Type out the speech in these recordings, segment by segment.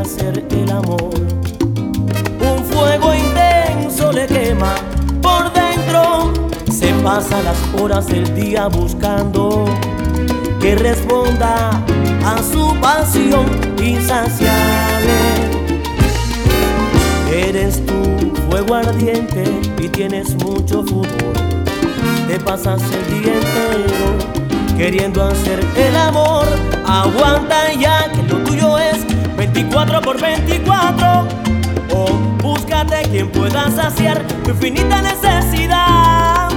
hacer el amor. Un fuego intenso le quema por dentro. Se pasa las horas del día buscando que responda a su pasión insaciable. Eres tu fuego ardiente y tienes mucho fútbol. Te pasas el día entero queriendo hacer el amor. Aguanta ya que lo tuyo es 24 por 24. O búscate quien pueda saciar tu infinita necesidad.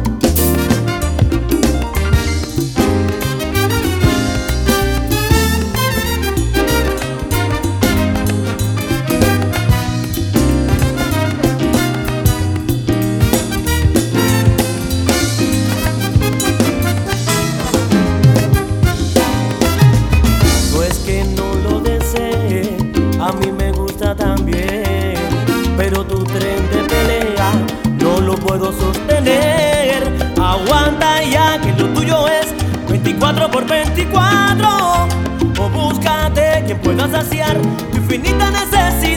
A mí me gusta también, pero tu tren de pelea no lo puedo sostener. Aguanta ya que lo tuyo es 24 por 24. O búscate quien pueda saciar tu infinita necesidad.